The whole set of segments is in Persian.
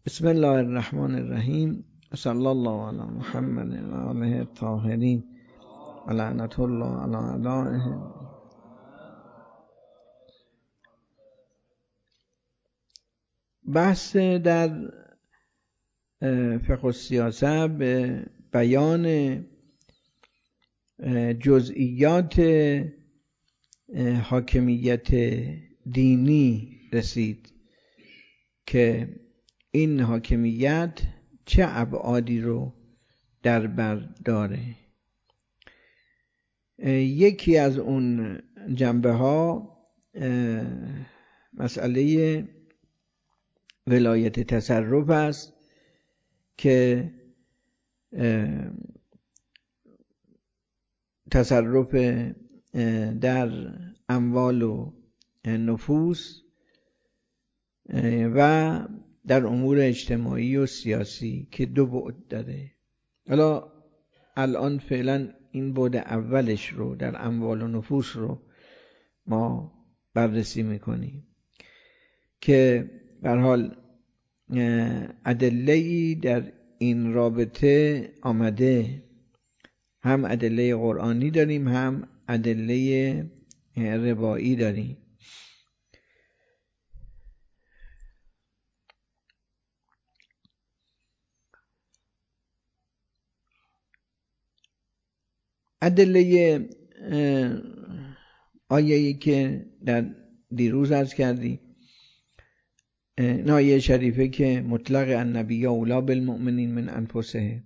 بسم الله الرحمن الرحیم. صلی الله علی محمد و آله الطاهرین و لعنت الله علی اعدائهم. بحث در فقه السیاسه به بیان جزئیات حاکمیت دینی رسید که این حاکمیت چه ابعادی رو در بر داره. یکی از اون جنبه ها مسئله ولایت تصرف است که تصرف در اموال و نفوس و در امور اجتماعی و سیاسی که دو بعد داره. حالا الان فعلا این بعد اولش رو در اموال و نفوس رو ما بررسی میکنیم که به هر حال ادله‌ای در این رابطه آمده، هم ادله قرآنی داریم هم ادله روایی داریم. ادله آیه‌ای که در دیروز عرض کردی، این آیه شریفه که مطلق النبی اولی بالمؤمنین من انفسهم،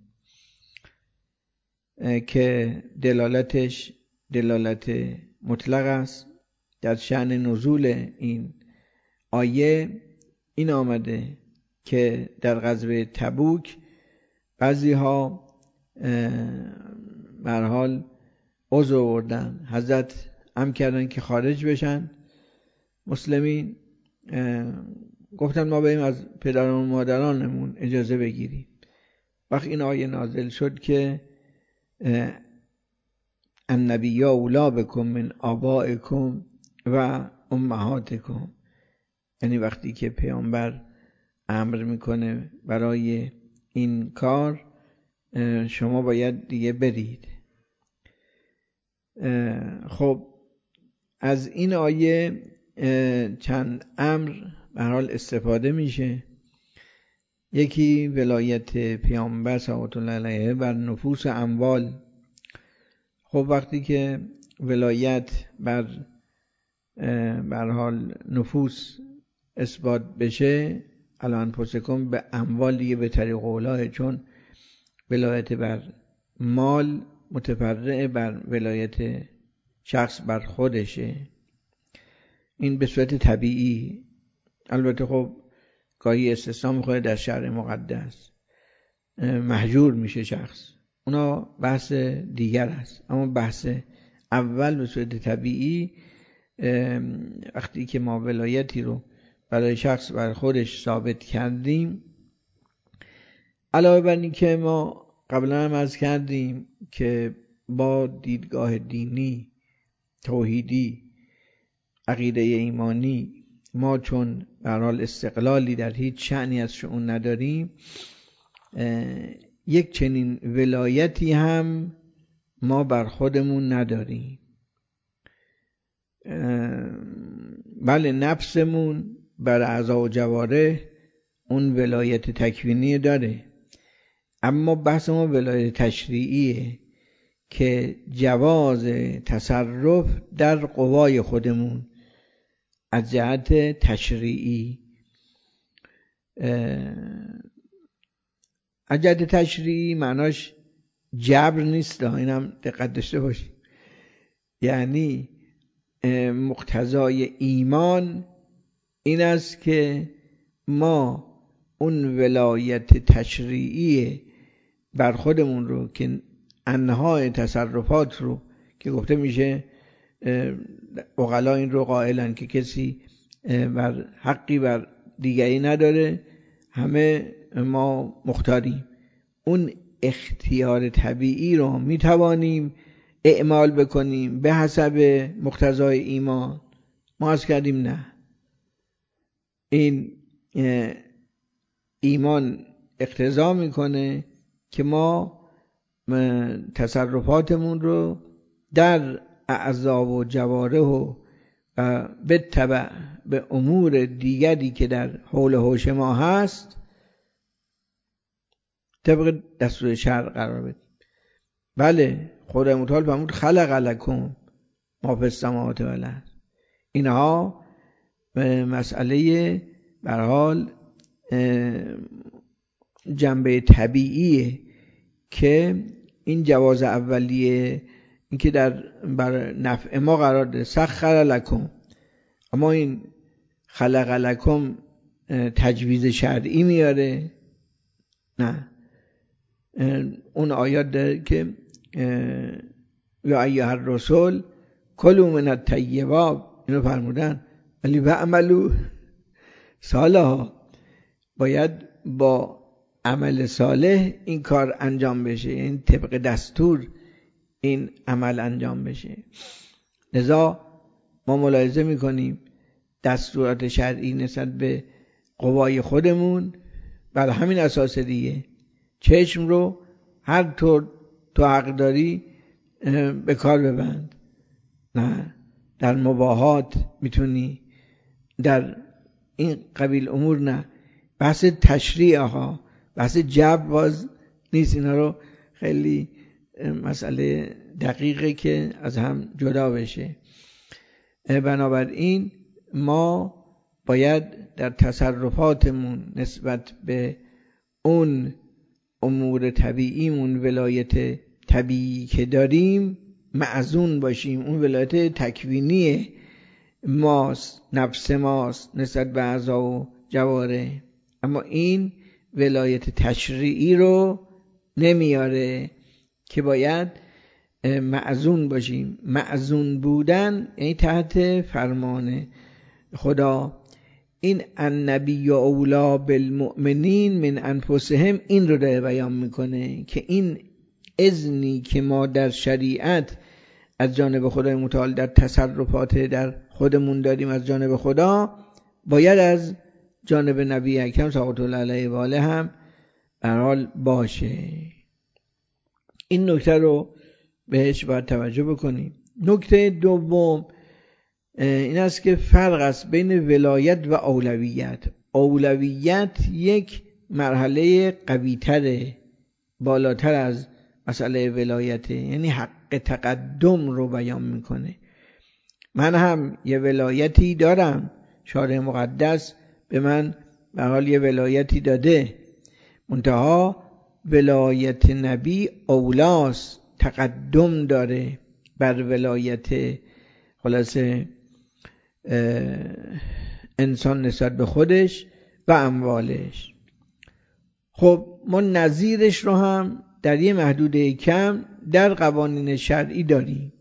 که دلالتش دلالت مطلق است. در شأن نزول این آیه این آمده که در غزوه تبوک بعضی ها به هر حال عذر آوردن، حضرت امر کردن که خارج بشن. مسلمین گفتن ما بریم از پدران و مادرانمون اجازه بگیریم. وقت این آیه نازل شد که النبی اولی بکم من آبائکم و امهاتکم، یعنی وقتی که پیامبر امر میکنه برای این کار شما باید دیگه برید. خب از این آیه چند امر به هر حال استفاده میشه. یکی ولایت پیامبر صلوات الله علیه بر نفوس اموال. خب وقتی که ولایت بر هر حال نفوس اثبات بشه، الان پسکم به اموال دیگه به طریق اولاه، چون ولایت بر مال متفرع بر ولایت شخص بر خودشه. این به صورت طبیعی. البته خب گاهی استثنا میخوره در شرع مقدس محجور میشه شخص، اونا بحث دیگر است. اما بحث اول به صورت طبیعی وقتی که ما ولایتی رو برای شخص بر خودش ثابت کردیم، علاوه بر این که ما قبلا هم عرض کردیم که با دیدگاه دینی توحیدی عقیده ایمانی ما چون به هر حال استقلالی در هیچ شأنی از شؤون نداریم، یک چنین ولایتی هم ما بر خودمون نداریم. بله نفسمون بر اعضا و جوارح اون ولایت تکوینی داره، اما بحث ما ولایت تشریعیه که جواز تصرف در قوای خودمون از جهت تشریعی. از جهت تشریعی معناش جبر نیست، اینم دقت داشته باشید. یعنی مقتضای ایمان این است که ما اون ولایت تشریعی بر خودمون رو که انواع تصرفات رو که گفته میشه، عقلا این رو قائلن که کسی بر حقی بر دیگری نداره، همه ما مختاریم. اون اختیار طبیعی رو میتوانیم اعمال بکنیم به حسب مقتضای ایمان. ما از کردیم نه، این ایمان اقتضا میکنه که ما تصرفاتمون رو در اعضا و جوارح و به تبع به امور دیگری که در حول و حوش ما هست طبق دستور شرع قرار بدیم. بله خدای متعال فرمود خلق لکم ما فی السماوات و الارض. اینها مسئله به هر حال جنبه طبیعیه که این جواز اولیه این که بر نفع ما قرار ده سخر لکم، اما این خلق لکم تجویز شرعی میاره؟ نه. اون آیات داره که یا ایها الرسول کلوا من الطیبات، اینو فرمودن، ولی وعملوا صالحا، باید با عمل صالح این کار انجام بشه، این طبق دستور این عمل انجام بشه. لذا ما ملاحظه میکنیم دستورات شرعی نسبت به قوای خودمون بر همین اساس دیگه. چشم رو هر طور تو حق داری به کار ببند، نه در مباحات میتونی، در این قبیل امور نه. بحث تشریع ها، بحث جبر باز نیست، اینا رو خیلی مسئله دقیقه که از هم جدا بشه. بنابراین ما باید در تصرفاتمون نسبت به اون امور طبیعیمون، ولایت طبیعی که داریم، معزون باشیم. اون ولایت تکوینی ماست، نفس ماست نسبت به اعضا و جوارح، اما این ولایت تشریعی رو نمیاره که باید معزون باشیم. معزون بودن یعنی تحت فرمان خدا. این النبی اولی بالمؤمنین من انفسهم، این رو داره بیان میکنه که این اذنی که ما در شریعت از جانب خدای متعال در تصرفات در خودمون داریم از جانب خدا، باید از جانب نبی اکرم صلوات الله علیه و آله هم به هر حال باشه. این نکته رو بهش باید توجه بکنیم. نکته دوم این است که فرق است بین ولایت و اولویت. اولویت یک مرحله قوی‌تره، بالاتر از مسئله ولایته، یعنی حق تقدم رو بیان میکنه. من هم یه ولایتی دارم، شارع مقدس به من به حال یه ولایتی داده، منتها ولایت نبی اولاست، تقدم داره بر ولایت خلاصه انسان نسبت به خودش و اموالش. خب ما نظیرش رو هم در یه محدوده کم در قوانین شرعی داریم.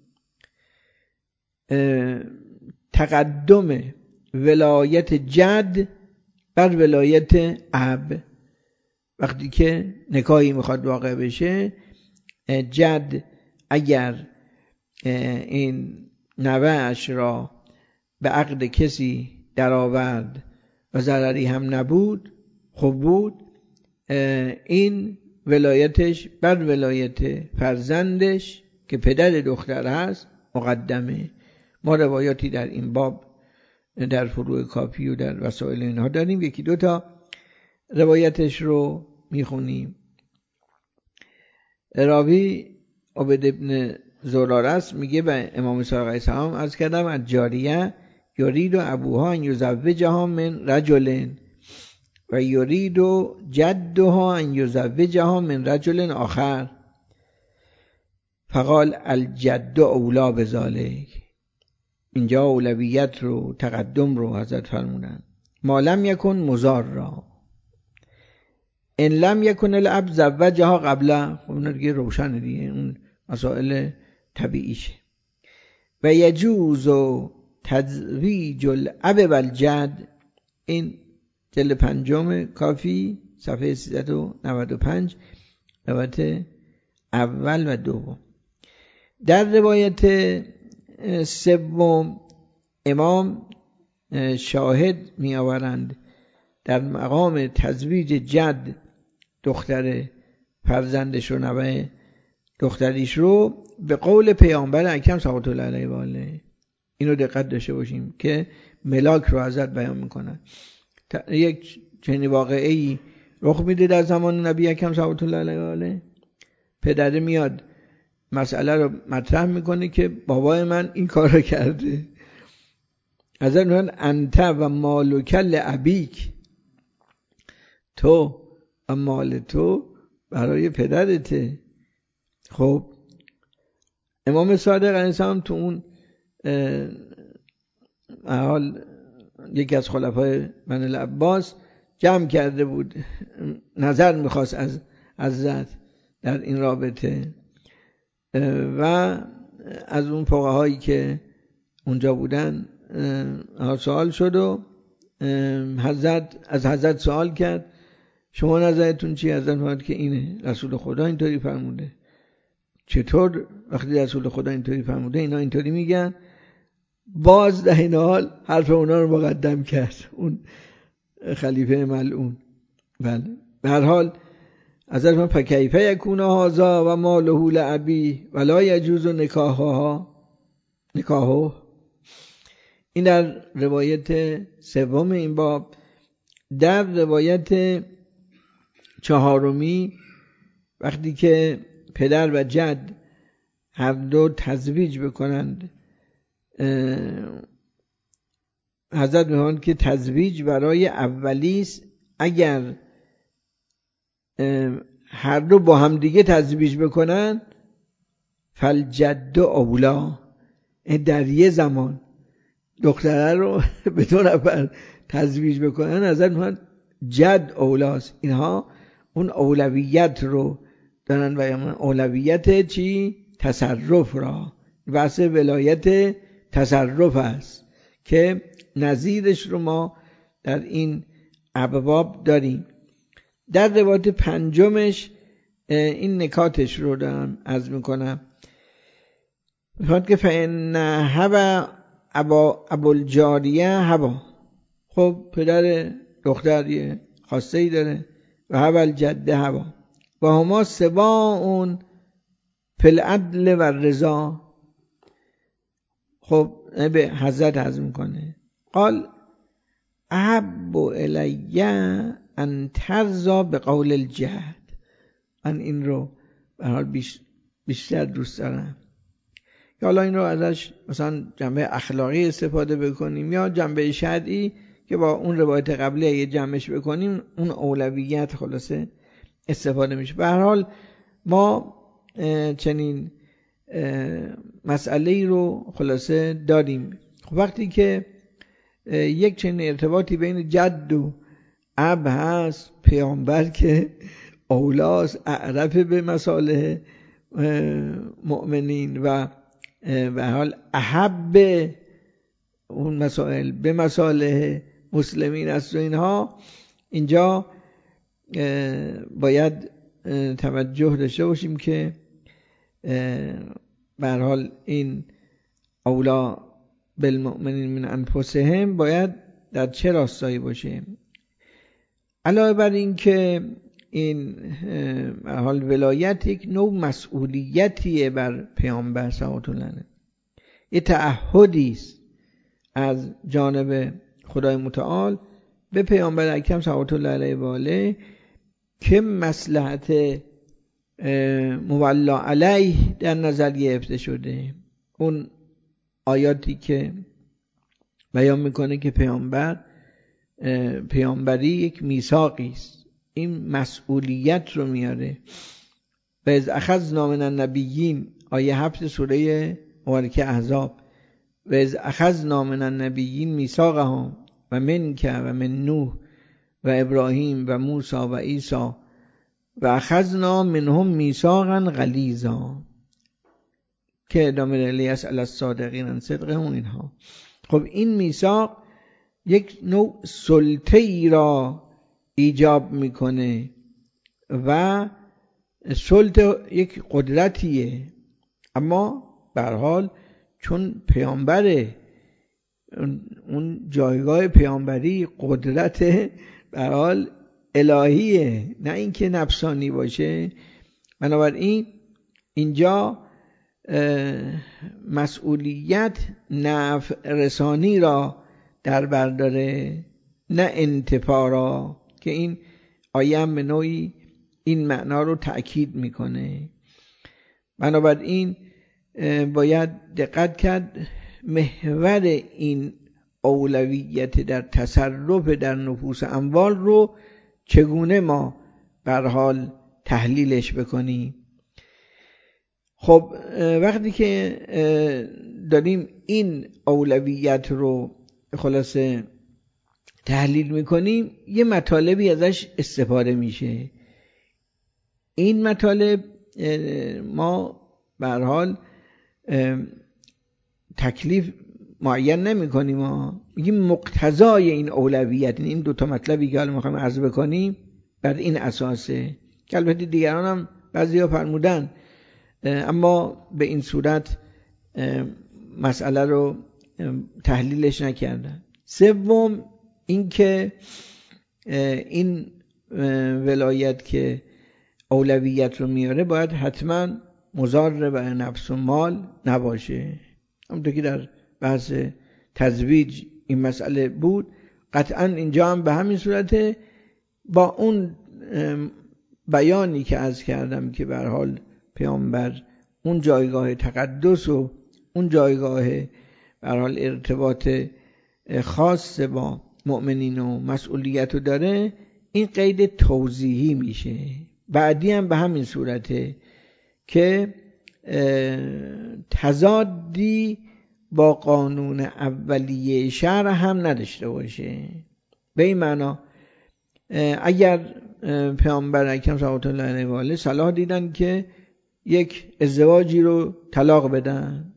تقدم ولایت جد بر ولایت اب. وقتی که نکاحی میخواد واقع بشه، جد اگر این نوه‌اش را به عقد کسی در آورد و ضرری هم نبود، خوب بود، این ولایتش بر ولایت فرزندش که پدر دختر هست مقدمه. ما روایاتی در این باب در فروع کافی و در وسائل اینها داریم، یکی دوتا روایتش رو میخونیم. راوی عبد ابن زرارست میگه به امام صادق علیه السلام از کردم از جاریه یرید و ابوها ان یزوجها من رجل و یرید و جدها ان یزوجها من رجل آخر، فقال الجد اولا بذالک. اینجا اولویت رو، تقدم رو حضرت فرمودن. ما لم یکن مضار را، ان لم یکن الاب زوجها قبله. خب اون دیگه روشنه دیگه، اون مسائل طبیعیشه. و یجوز تزویج الاب والجد، این جلد 5 کافی صفحه 395 روایت اول و دوم. در روایت سوم امام شاهد می آورند در مقام تزویج جد دختر فرزندش رو، نوه دختریش رو، به قول پیامبر اکرم صلوات الله علیه و آله. اینو دقت داشته باشیم که ملاک رو ازت بیان میکنن. یک چنین واقعی رخ میده در زمان نبی اکرم صلوات الله علیه و آله. پدره میاد مسئله رو مطرح میکنه که بابای من این کار رو کرده. حضرت میگن انت و مالک لابیک، تو و مال تو برای پدرته. خب امام صادق علیه السلام تو اون حال یکی از خلفای بنی العباس جمع کرده بود، نظر میخواست از حضرت در این رابطه، و از اون فقهایی که اونجا بودن سوال شد و از حضرت سوال کرد شما نظرتون چی؟ حضرت فرمود که اینه، رسول خدا اینطوری فرموده. چطور وقتی رسول خدا اینطوری فرموده اینا اینطوری میگن؟ باز در این حال حرف اونا رو مقدم کرد اون خلیفه ملعون. بله به هر حال حضرت فرمود فکیف یکون هذا و ماله لابی ولا یجوز نکاحها. این در روایت سوم این باب. در روایت چهارمی وقتی که پدر و جد هر دو تزویج بکنند، حضرت می‌فرمایند که تزویج برای اولی است اگر هر دو با هم دیگه تزویج بکنن فالجد اولا، در یه زمان دختره رو به دو نفر تزویج بکنن حضرت می‌فرمایند جد اولاست. اینها اون اولویت رو دارن و اولویت چی؟ تصرف را، بحث ولایت تصرف است که نظیرش رو ما در این ابواب داریم. در روایت پنجمش این نکاتش رو دارم عرض میکنم. میخواد که فإن هوى ابوالجاریه هوى، خب پدر دختر یه خواسته‌ای داره و هوى الجده هوى و هما سواء فی العدل و الرضا. خب به حضرت عرض میکنه قال احب الی ان ترضى بقول الجهد. من این رو به حال بیشتر دوست دارم که حالا این رو ازش مثلا جنبه اخلاقی استفاده بکنیم یا جنبه شرعی که با اون روایت قبلی اگه جمعش بکنیم اون اولویت خلاصه استفاده میشه. به هر حال ما چنین مسئله رو خلاصه داریم. خب وقتی که یک چنین ارتباطی بین جد و اب هست، پیامبر که اولاس اعرف به مصالح مؤمنین و به حال احب اون مسائل به مصالح مسلمین است و اینجا باید توجه داشته باشیم که به هر حال این اولا بالمؤمنین من انفسهم باید در چه راستایی باشه. علاوه بر این که این به هر حال ولایت یک نوع مسئولیتیه بر پیامبر صلوات الله علیه، یه تعهدی است از جانب خدای متعال به پیامبر اکرم صلوات الله علیه و آله که مصلحت مولا علیه در نظر گرفته شده. اون آیاتی که بیان میکنه که پیامبری یک میثاقی است، این مسئولیت رو میاره. و از اخذنا من النبیین، آیه 7 سوره مبارکه احزاب، و از اخذنا من النبیین میثاقهم و منک و من نوح و ابراهیم و موسی و عیسی و اخذنا منهم میثاقا غلیظا که ادامه لیسأل الصادقین عن صدقهم اینها. خب این میثاق یک نوع سلطه ای را ایجاب میکنه و سلطه یک قدرتیه، اما به هر حال چون پیامبره، اون جایگاه پیامبری قدرت به هر حال الهیه، نه اینکه نفسانی باشه. بنابراین اینجا مسئولیت نفع رسانی را در بر داره، نه انتفاع را، که این آیه هم به نوعی این معنا رو تأکید میکنه. بنابراین باید دقت کرد محور این اولویت در تصرف در نفوس اموال رو چگونه ما به هر حال تحلیلش بکنیم. خب وقتی که داریم این اولویت رو خلاصه تحلیل میکنیم، یه مطالبی ازش استفاده میشه. این مطالب ما به هر حال تکلیف معین نمی کنیم، ما میگیم مقتضای این اولویت. این دوتا مطلبی که حالا میخوایم عرض بکنیم بر این اساسه، که البته دیگران هم بعضی ها فرمودن، اما به این صورت مسئله رو تحلیلش نکردن. سوم این که این ولایت که اولویت رو میاره باید حتما مضار به نفس و مال نباشه. همونطور که در بحث تزویج این مسئله بود، قطعا اینجا هم به همین صورته، با اون بیانی که عرض کردم که به هر حال پیامبر اون جایگاه تقدس و اون جایگاه به هر حال ارتباط خاص با مؤمنین و مسئولیت رو داره، این قید توضیحی میشه. بعدی هم به همین صورته که تضادی با قانون اولیه شرع هم نداشته باشه. به این معنا اگر پیامبر اکرم صلی الله علیه و آله صلاح دیدن که یک ازدواجی رو طلاق بدن،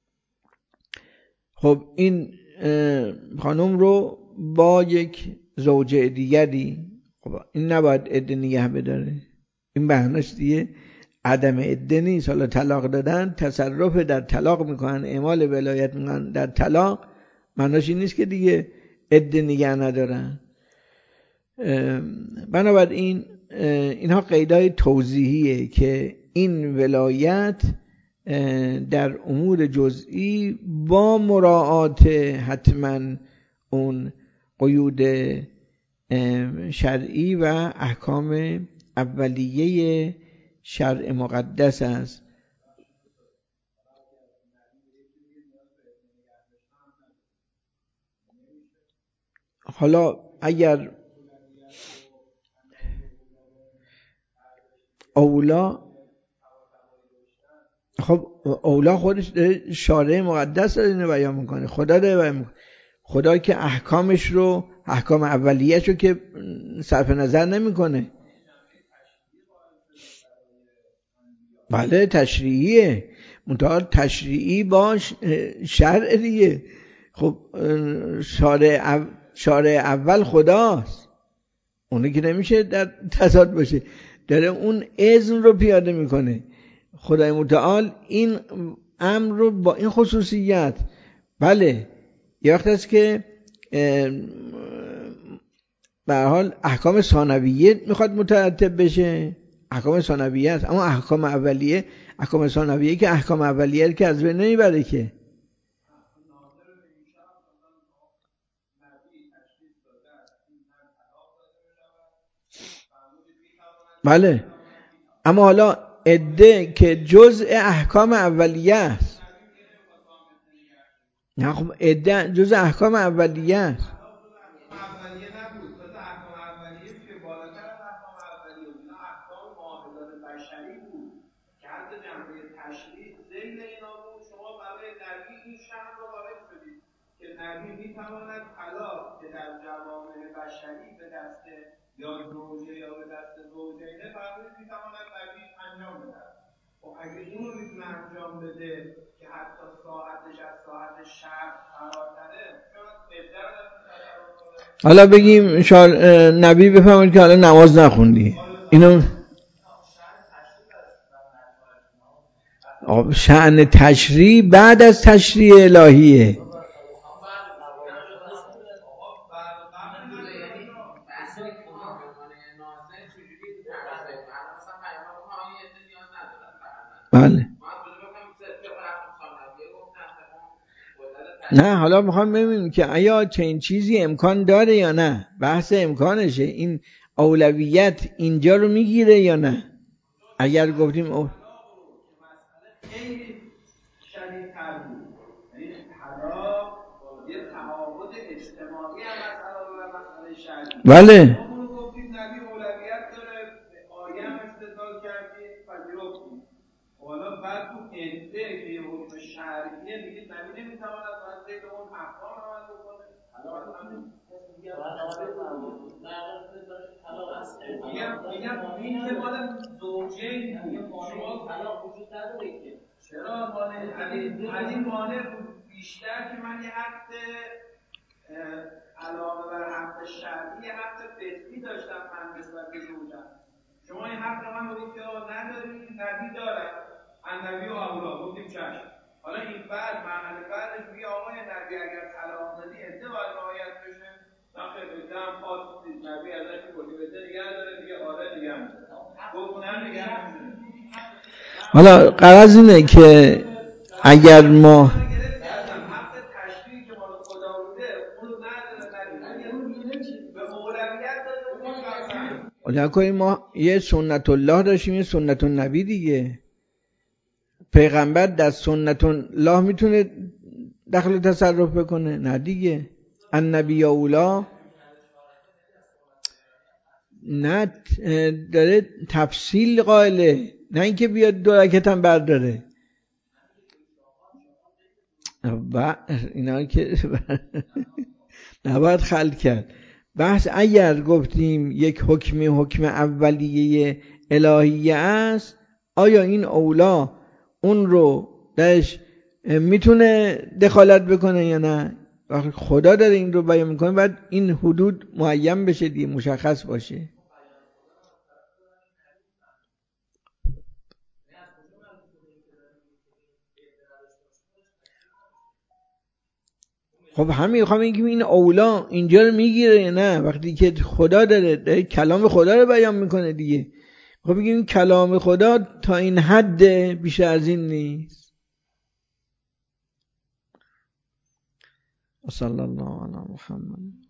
خب این خانم رو با یک زوجه دیگری، خب این نباید عده نگه بداره. این بهانه‌اش دیگه عدم عده نیست. حالا طلاق دادن، تصرف در طلاق میکنن، اعمال ولایت میکنن در طلاق، معناش این نیست که دیگه عده نگه ندارن. بنابراین اینها قیدای توضیحیه که این ولایت در امور جزئی با مراعات حتما اون قیود شرعی و احکام اولیه شرع مقدس است. حالا اگر اولا، خب اولا خودش شارع مقدس داره اینو بیان میکنه، خدا داره بیان میکنه. خدا که احکامش رو، احکام اولیه‌شو که صرف نظر نمیکنه. بله تشریعیه، منتها تشریعی باش شرع دیگه. خب شارع اول خداست، اونه که نمیشه در تضاد باشه، داره اون اذن رو پیاده میکنه. خدای متعال این امر رو با این خصوصیت، بله یه وقت است که به هر حال احکام ثانویه میخواد مترتب بشه، احکام ثانویه است، اما احکام اولیه، احکام ثانویه که احکام اولیه که از بین نمیبره که. بله اما حالا عده که جزء احکام اولیه است. نه خب عده جزء احکام اولیه است. نبی میتواند طلاق که در جوامع بشری به دست یا زوجه یا به دست زوجینه فرمود میتواند نبی انجام بده. خب اگه اینو میتونه انجام بده که حتی ساعتش از ساعت شب فراتره، شاید بهتر است. حالا بگیم نبی بفهمید که حالا نماز نخوندی، اینو شأن تشریع بعد از تشریع الهیه. بله. نه حالا میخوام ببینیم که آیا چنین چیزی امکان داره یا نه. بحث امکانشه. این اولویت اینجا رو میگیره یا نه. اگر گفتیم خیلی شدیدتر بود، یعنی طلاق یه تعهد اجتماعی هم مسئله شرعی. بله. ما رو گفتیم نبی اولویت داره، آیه هم استدلال کردیم پذیرفتیم. حالا بعد تو عده که یه حکم شرعیه میگید نبی نمیتواند باید زید اون احکام عمل بکنه. میگم این که مال زوجین شما طلاق وجود نداره که چرا از این مانع بیشتر که من یه حق علاوه بر حق شرعی یه حق فطری داشتم من نسبت به زوجم. شما این حق من رو گفتید نداری، نبی دارم النبی و اولا گفتیم چشم. حالا این بعد مرحله بعدش میگه آقای نبی اگر طلاق دادی عده باید رعایت بشه. نخیر عده هم خاص نیست، نبی ازش گفتی عده نگه داره دیگه آره نگه می‌داره. گفت نه نگه می‌داره. حالا غرض اینه که اگر ما کنیم ما یه سنت الله داشتیم یه سنت النبی دیگه. پیغمبر در سنت الله میتونه دخل و تصرف بکنه؟ نه دیگه. النبی اولا نه داره تفصیل قائله، نه اینکه بیاد دو رکعت هم برداره. اینا که نباید خلط کرد. بحث اگر گفتیم یک حکم اولیه الهیه است، آیا این اولا اون رو درش میتونه دخالت بکنه یا نه؟ وقتی خدا داره این رو بیان میکنه باید این حدود معین بشه دیگه، مشخص باشه. خب همین میخوام بگم این اولا اینجا رو میگیره یا نه؟ وقتی که خدا داره کلام خدا رو بیان میکنه دیگه. خب بگیم کلام خدا تا این حد، بیشتر از این نیست. صلی الله علی محمد.